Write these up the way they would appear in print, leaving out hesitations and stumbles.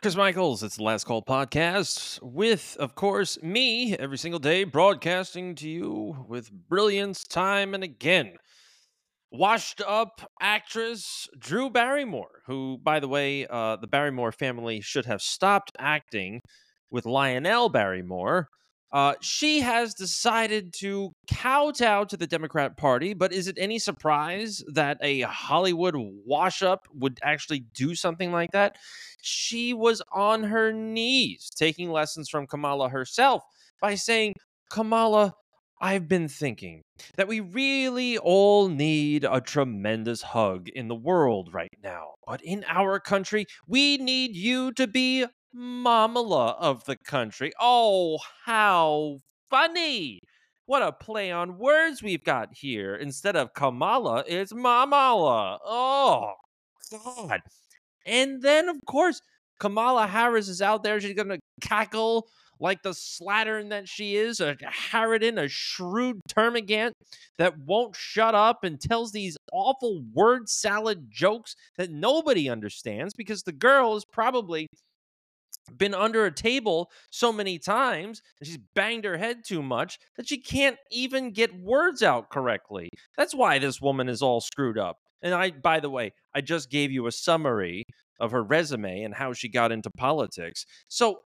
Chris Michaels, it's the Last Call podcast with, of course, me every single day broadcasting to you with brilliance time and again. Washed up actress Drew Barrymore, who, by the way, the Barrymore family should have stopped acting with Lionel Barrymore. She has decided to kowtow to the Democrat Party, but is it any surprise that a Hollywood wash up would actually do something like that? She was on her knees taking lessons from Kamala herself by saying, Kamala, I've been thinking that we really all need a tremendous hug in the world right now. But in our country, we need you to be Mamala of the country. Oh, how funny! What a play on words we've got here. Instead of Kamala, it's Mamala. Oh, God. And then, of course, Kamala Harris is out there. She's going to cackle like the slattern that she is, a harridan, a shrewd termagant that won't shut up and tells these awful word salad jokes that nobody understands because the girl has probably been under a table so many times and she's banged her head too much that she can't even get words out correctly. That's why this woman is all screwed up. And by the way, I just gave you a summary of her resume and how she got into politics. So,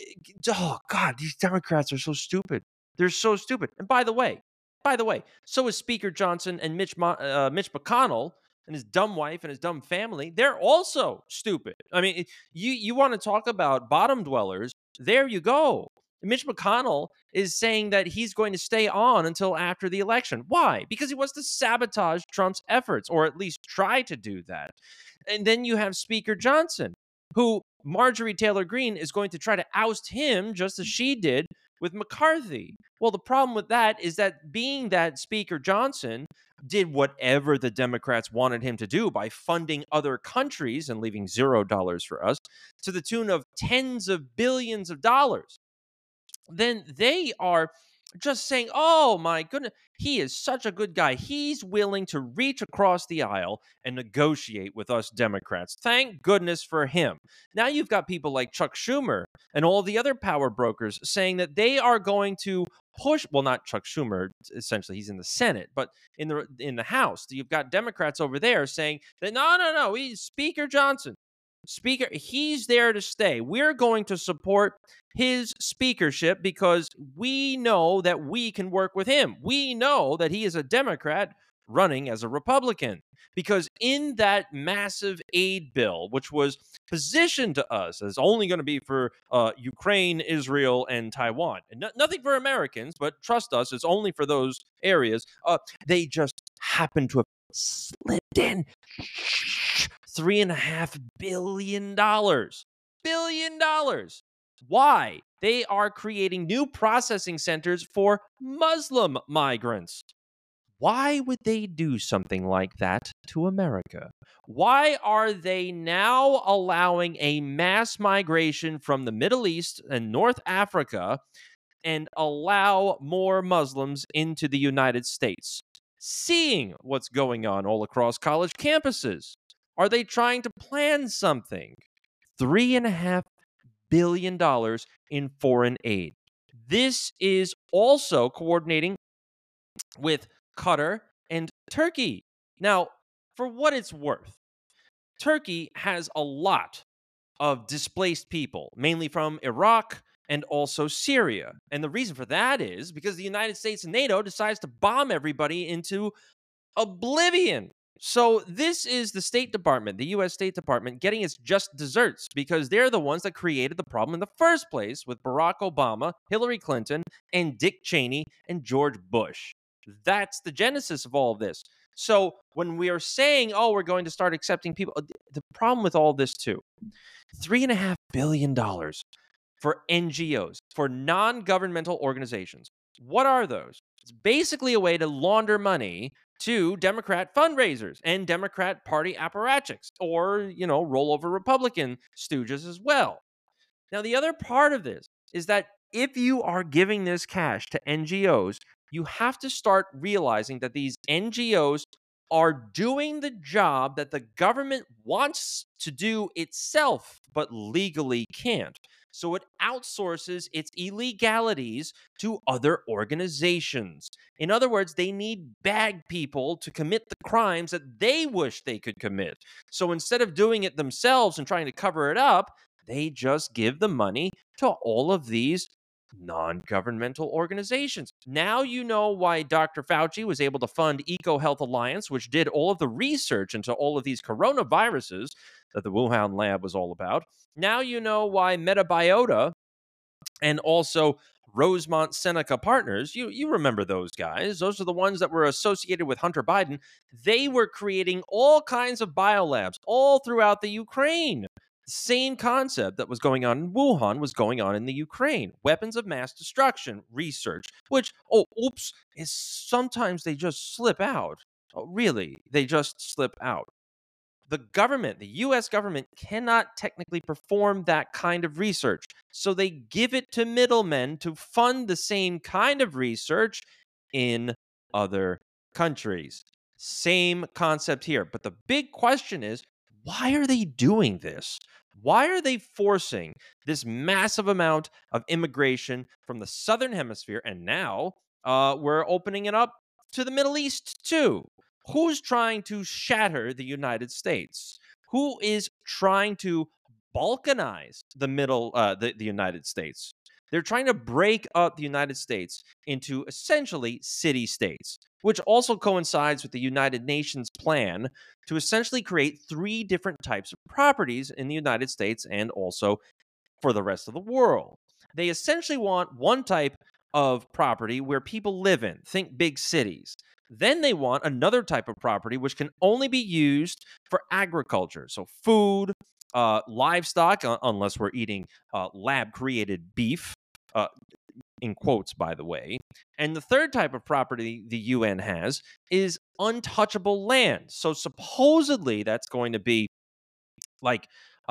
oh God, these Democrats are so stupid. They're so stupid. And by the way, so is Speaker Johnson and Mitch McConnell and his dumb wife and his dumb family. They're also stupid. I mean, you want to talk about bottom dwellers? There you go. Mitch McConnell is saying that he's going to stay on until after the election. Why? Because he wants to sabotage Trump's efforts, or at least try to do that. And then you have Speaker Johnson, who Marjorie Taylor Greene is going to try to oust him just as she did with McCarthy. Well, the problem with that is that being that Speaker Johnson did whatever the Democrats wanted him to do by funding other countries and leaving $0 for us to the tune of tens of billions of dollars, then they are just saying, oh my goodness, he is such a good guy. He's willing to reach across the aisle and negotiate with us Democrats. Thank goodness for him. Now you've got people like Chuck Schumer and all the other power brokers saying that they are going to push, well, not Chuck Schumer, essentially he's in the Senate, but in the House, you've got Democrats over there saying that no, he's Speaker Johnson. Speaker, he's there to stay. We're going to support his speakership because we know that we can work with him. We know that he is a Democrat running as a Republican. Because in that massive aid bill, which was positioned to us as only going to be for Ukraine, Israel, and Taiwan, and nothing for Americans, but trust us, it's only for those areas, they just happen to have slipped in $3.5 billion. Why? They are creating new processing centers for Muslim migrants. Why would they do something like that to America? Why are they now allowing a mass migration from the Middle East and North Africa and allow more Muslims into the United States? Seeing what's going on all across college campuses. Are they trying to plan something? $3.5 billion in foreign aid. This is also coordinating with Qatar and Turkey. Now, for what it's worth, Turkey has a lot of displaced people, mainly from Iraq and also Syria. And the reason for that is because the United States and NATO decides to bomb everybody into oblivion. So this is the State Department, the U.S. State Department, getting its just desserts because they're the ones that created the problem in the first place with Barack Obama, Hillary Clinton, and Dick Cheney and George Bush. That's the genesis of all of this. So when we are saying, oh, we're going to start accepting people, the problem with all this too, $3.5 billion for NGOs, for non-governmental organizations. What are those? It's basically a way to launder money to Democrat fundraisers and Democrat Party apparatchiks, or, roll over Republican stooges as well. Now, the other part of this is that if you are giving this cash to NGOs, you have to start realizing that these NGOs are doing the job that the government wants to do itself, but legally can't. So it outsources its illegalities to other organizations. In other words, they need bad people to commit the crimes that they wish they could commit. So instead of doing it themselves and trying to cover it up, they just give the money to all of these non-governmental organizations. Now you know why Dr. Fauci was able to fund EcoHealth Alliance, which did all of the research into all of these coronaviruses that the Wuhan lab was all about. Now you know why Metabiota and also Rosemont Seneca Partners, you remember those guys. Those are the ones that were associated with Hunter Biden. They were creating all kinds of biolabs all throughout the Ukraine. The same concept that was going on in Wuhan was going on in the Ukraine. Weapons of mass destruction research, which, oops, is sometimes they just slip out. Oh, really, they just slip out. The government, the US government, cannot technically perform that kind of research. So they give it to middlemen to fund the same kind of research in other countries. Same concept here. But the big question is, why are they doing this? Why are they forcing this massive amount of immigration from the Southern Hemisphere? And now we're opening it up to the Middle East too. Who's trying to shatter the United States? Who is trying to balkanize the United States? They're trying to break up the United States into essentially city states, which also coincides with the United Nations plan to essentially create three different types of properties in the United States and also for the rest of the world. They essentially want one type of property where people live in, think big cities. Then they want another type of property which can only be used for agriculture, so food, livestock, unless we're eating lab created beef, uh, in quotes, by the way. And the third type of property the UN has is untouchable land. So supposedly that's going to be like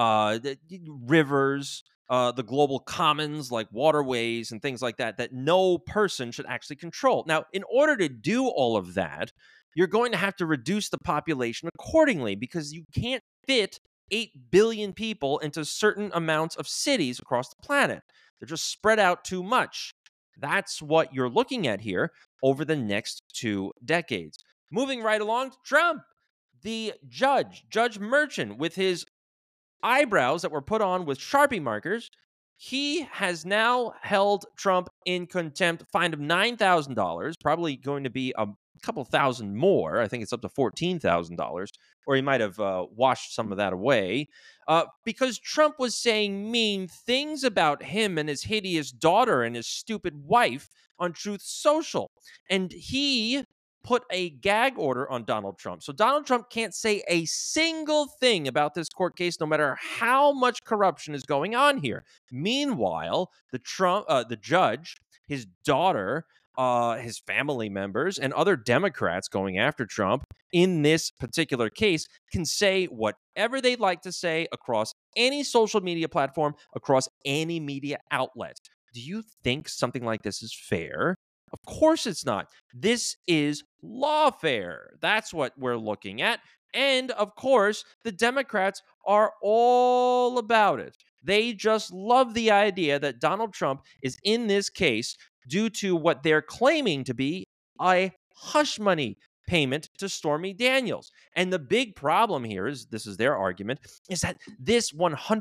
rivers, the global commons, like waterways and things like that, that no person should actually control. Now, in order to do all of that, you're going to have to reduce the population accordingly because you can't fit 8 billion people into certain amounts of cities across the planet. They're just spread out too much. That's what you're looking at here over the next 2 decades. Moving right along, Trump, the Judge Merchan, with his eyebrows that were put on with Sharpie markers, he has now held Trump in contempt, fined him $9,000, probably going to be a couple thousand more. I think it's up to $14,000, or he might have washed some of that away, because Trump was saying mean things about him and his hideous daughter and his stupid wife on Truth Social. And he put a gag order on Donald Trump. So Donald Trump can't say a single thing about this court case, no matter how much corruption is going on here. Meanwhile, the judge, his daughter, his family members, and other Democrats going after Trump in this particular case can say whatever they'd like to say across any social media platform, across any media outlet. Do you think something like this is fair? Of course it's not. This is lawfare. That's what we're looking at. And of course, the Democrats are all about it. They just love the idea that Donald Trump is in this case due to what they're claiming to be a hush money payment to Stormy Daniels. And the big problem here is, this is their argument, is that this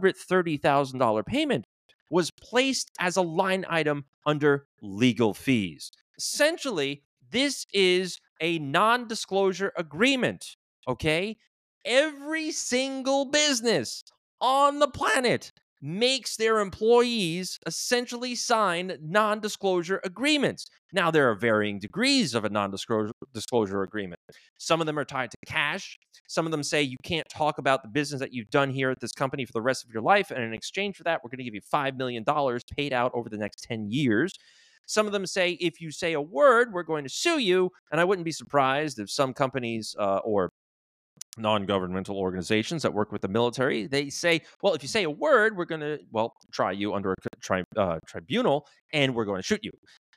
$130,000 payment was placed as a line item under legal fees. Essentially, this is a non-disclosure agreement, okay? Every single business on the planet makes their employees essentially sign non-disclosure agreements. Now, there are varying degrees of a non-disclosure agreement. Some of them are tied to cash. Some of them say you can't talk about the business that you've done here at this company for the rest of your life, and in exchange for that, we're going to give you $5 million paid out over the next 10 years. Some of them say if you say a word, we're going to sue you, and I wouldn't be surprised if some companies or non-governmental organizations that work with the military, they say, well, if you say a word, we're going to, try you under a tribunal, and we're going to shoot you.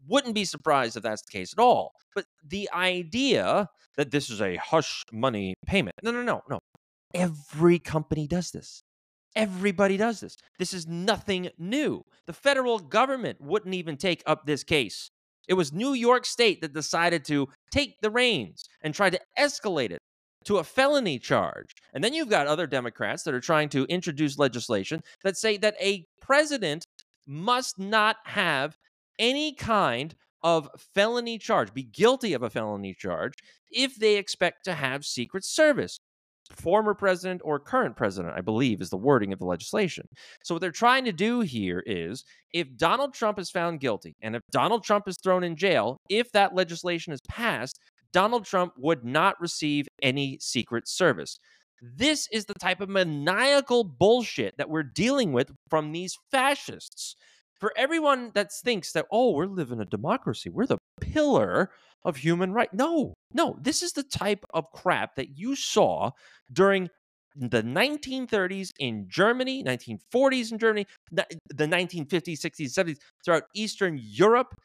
Wouldn't be surprised if that's the case at all. But the idea that this is a hush money payment, no. Every company does this. Everybody does this. This is nothing new. The federal government wouldn't even take up this case. It was New York State that decided to take the reins and try to escalate it to a felony charge. And then you've got other Democrats that are trying to introduce legislation that say that a president must not have any kind of felony charge, be guilty of a felony charge, if they expect to have Secret Service. Former president or current president, I believe, is the wording of the legislation. So, what they're trying to do here is if Donald Trump is found guilty and if Donald Trump is thrown in jail, if that legislation is passed, Donald Trump would not receive any Secret Service. This is the type of maniacal bullshit that we're dealing with from these fascists. For everyone that thinks that, oh, we're living a democracy, we're the pillar of human rights. No, this is the type of crap that you saw during the 1930s in Germany, 1940s in Germany, the 1950s, 60s, 70s throughout Eastern Europe,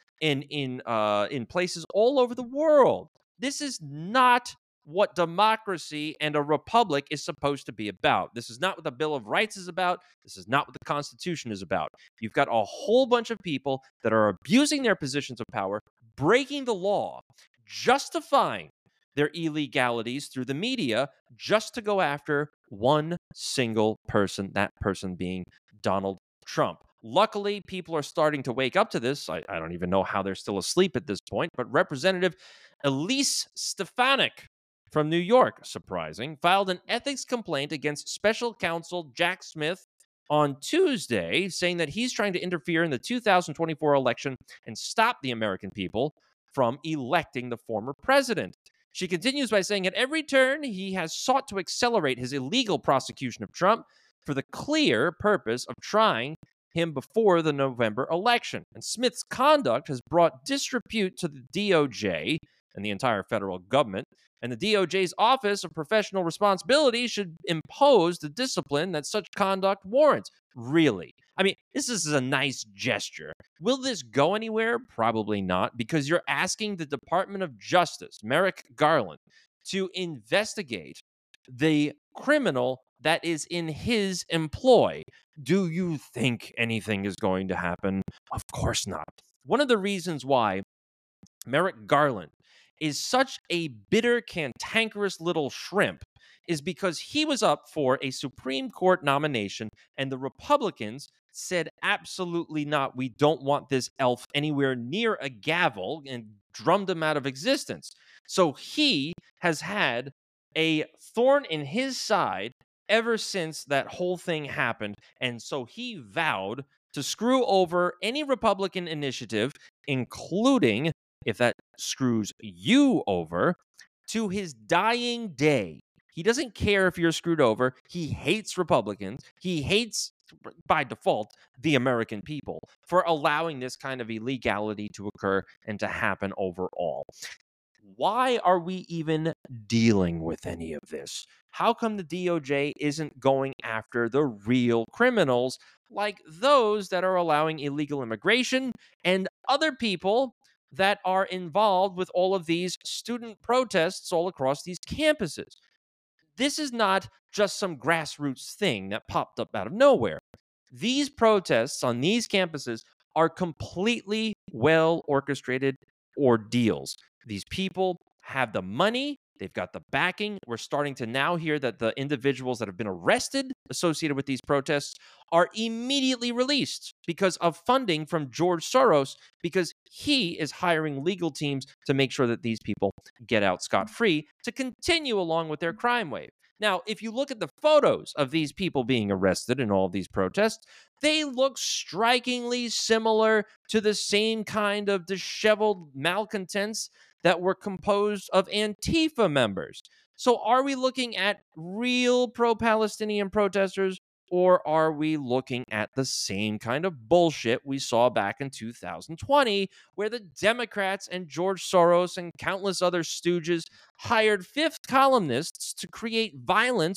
in places all over the world. This is not what democracy and a republic is supposed to be about. This is not what the Bill of Rights is about. This is not what the Constitution is about. You've got a whole bunch of people that are abusing their positions of power, breaking the law, justifying their illegalities through the media just to go after one single person, that person being Donald Trump. Luckily, people are starting to wake up to this. I don't even know how they're still asleep at this point, but Representative Elise Stefanik from New York, surprising, filed an ethics complaint against special counsel Jack Smith on Tuesday, saying that he's trying to interfere in the 2024 election and stop the American people from electing the former president. She continues by saying, at every turn, he has sought to accelerate his illegal prosecution of Trump for the clear purpose of trying him before the November election. And Smith's conduct has brought disrepute to the DOJ and the entire federal government. And the DOJ's Office of Professional Responsibility should impose the discipline that such conduct warrants. Really? I mean, this is a nice gesture. Will this go anywhere? Probably not, because you're asking the Department of Justice, Merrick Garland, to investigate the criminal that is in his employ. Do you think anything is going to happen? Of course not. One of the reasons why Merrick Garland is such a bitter, cantankerous little shrimp is because he was up for a Supreme Court nomination and the Republicans said, absolutely not. We don't want this elf anywhere near a gavel, and drummed him out of existence. So he has had a thorn in his side ever since that whole thing happened. And so he vowed to screw over any Republican initiative, including, if that screws you over, to his dying day. He doesn't care if you're screwed over. He hates Republicans. He hates, by default, the American people for allowing this kind of illegality to occur and to happen overall. Why are we even dealing with any of this? How come the DOJ isn't going after the real criminals, like those that are allowing illegal immigration and other people that are involved with all of these student protests all across these campuses? This is not just some grassroots thing that popped up out of nowhere. These protests on these campuses are completely well orchestrated ordeals. These people have the money, they've got the backing. We're starting to now hear that the individuals that have been arrested associated with these protests are immediately released because of funding from George Soros, because he is hiring legal teams to make sure that these people get out scot-free to continue along with their crime wave. Now, if you look at the photos of these people being arrested in all of these protests, they look strikingly similar to the same kind of disheveled malcontents that were composed of Antifa members. So are we looking at real pro-Palestinian protesters, or are we looking at the same kind of bullshit we saw back in 2020, where the Democrats and George Soros and countless other stooges hired fifth columnists to create violence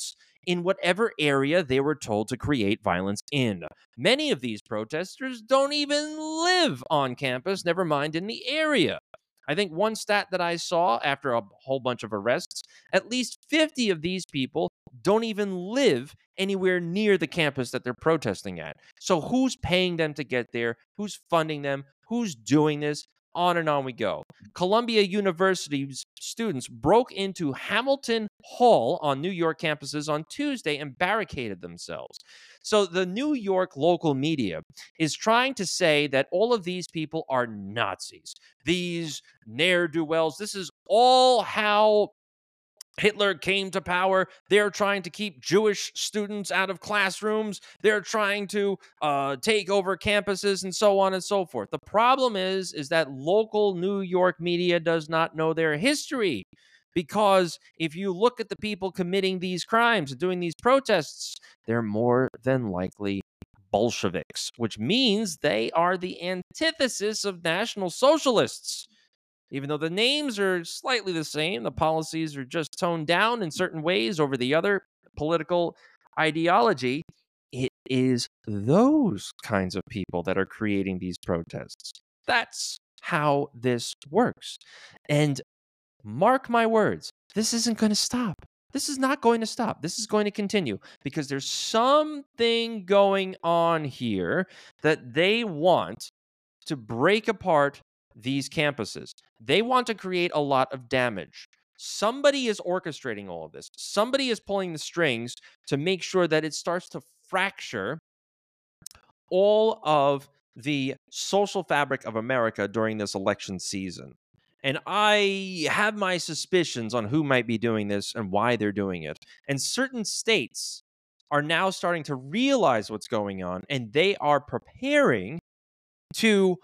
in whatever area they were told to create violence in. Many of these protesters don't even live on campus, never mind in the area. I think one stat that I saw after a whole bunch of arrests, at least 50 of these people don't even live anywhere near the campus that they're protesting at. So who's paying them to get there? Who's funding them? Who's doing this? On and on we go. Columbia University's students broke into Hamilton Hall on New York campuses on Tuesday and barricaded themselves. So the New York local media is trying to say that all of these people are Nazis. These ne'er-do-wells, this is all how Hitler came to power. They're trying to keep Jewish students out of classrooms. They're trying to take over campuses and so on and so forth. The problem is that local New York media does not know their history. Because if you look at the people committing these crimes and doing these protests, they're more than likely Bolsheviks, which means they are the antithesis of National Socialists. Even though the names are slightly the same, the policies are just toned down in certain ways over the other political ideology. It is those kinds of people that are creating these protests. That's how this works. And mark my words, this isn't going to stop. This is not going to stop. This is going to continue because there's something going on here that they want to break apart these campuses. They want to create a lot of damage. Somebody is orchestrating all of this. Somebody is pulling the strings to make sure that it starts to fracture all of the social fabric of America during this election season. And I have my suspicions on who might be doing this and why they're doing it. And certain states are now starting to realize what's going on, and they are preparing to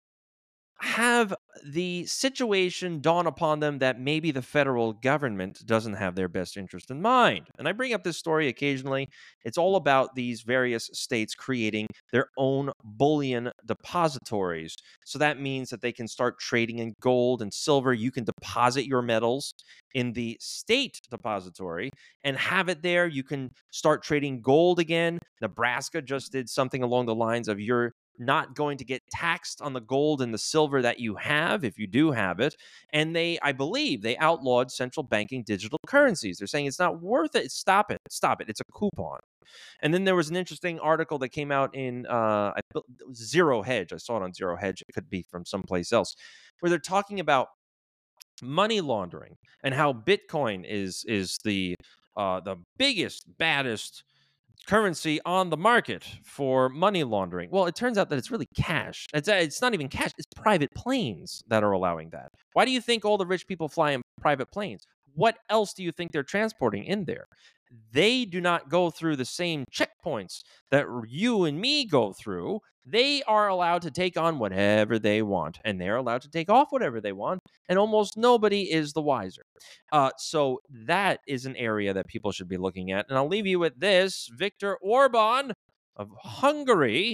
have the situation dawn upon them that maybe the federal government doesn't have their best interest in mind. And I bring up this story occasionally. It's all about these various states creating their own bullion depositories. So that means that they can start trading in gold and silver. You can deposit your metals in the state depository and have it there. You can start trading gold again. Nebraska just did something along the lines of you're not going to get taxed on the gold and the silver that you have if you do have it. And I believe they outlawed central banking digital currencies. They're saying it's not worth it. Stop it. Stop it. It's a coupon. And then there was an interesting article that came out in Zero Hedge. I saw it on Zero Hedge. It could be from someplace else, where they're talking about money laundering and how Bitcoin is the biggest, baddest currency on the market for money laundering. Well, it turns out that it's really cash. It's not even cash. It's private planes that are allowing that. Why do you think all the rich people fly in private planes? What else do you think they're transporting in there? They do not go through the same checkpoints that you and me go through. They are allowed to take on whatever they want, and they're allowed to take off whatever they want, and almost nobody is the wiser. So that is an area that people should be looking at. And I'll leave you with this. Viktor Orban of Hungary,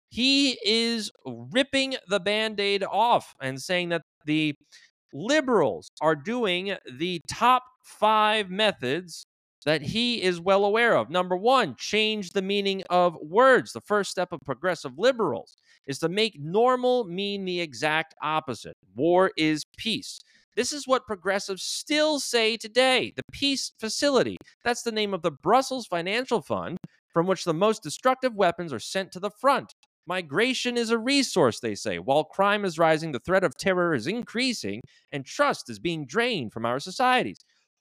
he is ripping the Band-Aid off and saying that the liberals are doing the top 5 methods that he is well aware of. Number 1, change the meaning of words. The first step of progressive liberals is to make normal mean the exact opposite. War is peace. This is what progressives still say today. The Peace Facility. That's the name of the Brussels Financial Fund from which the most destructive weapons are sent to the front. Migration is a resource, they say. While crime is rising, the threat of terror is increasing, and trust is being drained from our societies.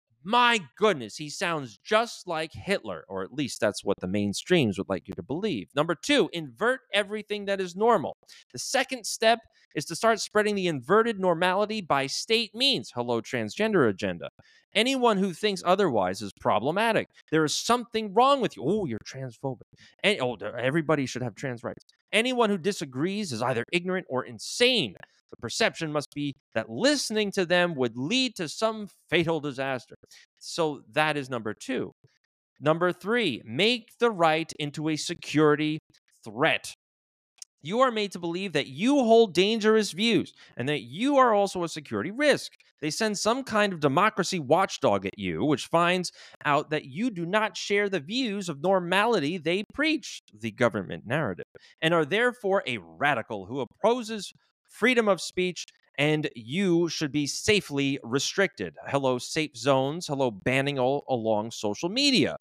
My goodness, he sounds just like Hitler, or at least that's what the mainstreams would like you to believe. Number 2, invert everything that is normal. The second step is to start spreading the inverted normality by state means. Hello, transgender agenda. Anyone who thinks otherwise is problematic. There is something wrong with you. Oh, you're transphobic. And everybody should have trans rights. Anyone who disagrees is either ignorant or insane. The perception must be that listening to them would lead to some fatal disaster. So that is number 2. Number 3, make the right into a security threat. You are made to believe that you hold dangerous views and that you are also a security risk. They send some kind of democracy watchdog at you, which finds out that you do not share the views of normality they preach, the government narrative, and are therefore a radical who opposes freedom of speech, and you should be safely restricted. Hello, safe zones. Hello, banning all along social media.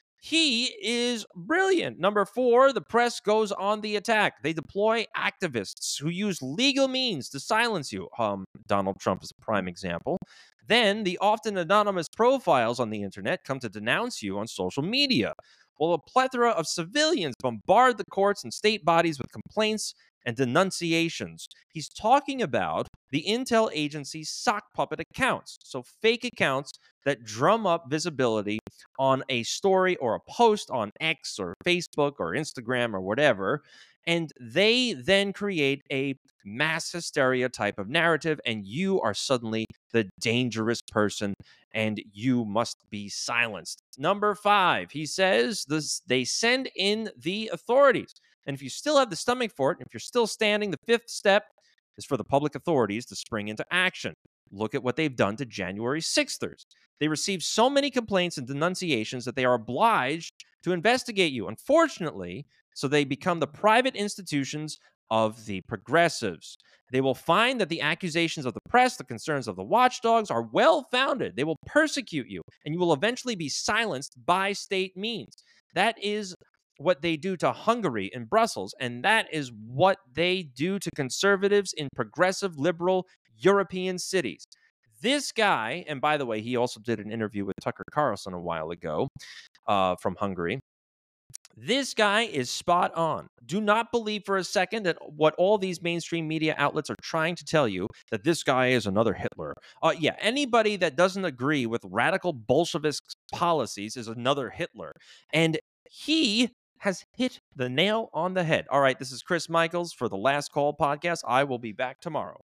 He is brilliant. Number four, the press goes on the attack. They deploy activists who use legal means to silence you. Donald Trump is a prime example. Then the often anonymous profiles on the internet come to denounce you on social media, while a plethora of civilians bombard the courts and state bodies with complaints and denunciations. He's talking about the intel agency's sock puppet accounts, so fake accounts that drum up visibility on a story or a post on X or Facebook or Instagram or whatever. And they then create a mass hysteria type of narrative, and you are suddenly the dangerous person and you must be silenced. Number five, he says this, they send in the authorities. And if you still have the stomach for it, if you're still standing, the fifth step is for the public authorities to spring into action. Look at what they've done to January 6thers. They received so many complaints and denunciations that they are obliged to investigate you. Unfortunately, so they become the private institutions of the progressives. They will find that the accusations of the press, the concerns of the watchdogs are well founded. They will persecute you, and you will eventually be silenced by state means. That is what they do to Hungary in Brussels, and that is what they do to conservatives in progressive liberal European cities. This guy, and by the way, he also did an interview with Tucker Carlson a while ago from Hungary. This guy is spot on. Do not believe for a second that what all these mainstream media outlets are trying to tell you, that this guy is another Hitler. Yeah, anybody that doesn't agree with radical Bolshevist policies is another Hitler. And he has hit the nail on the head. All right, this is Chris Michaels for the Last Call podcast. I will be back tomorrow.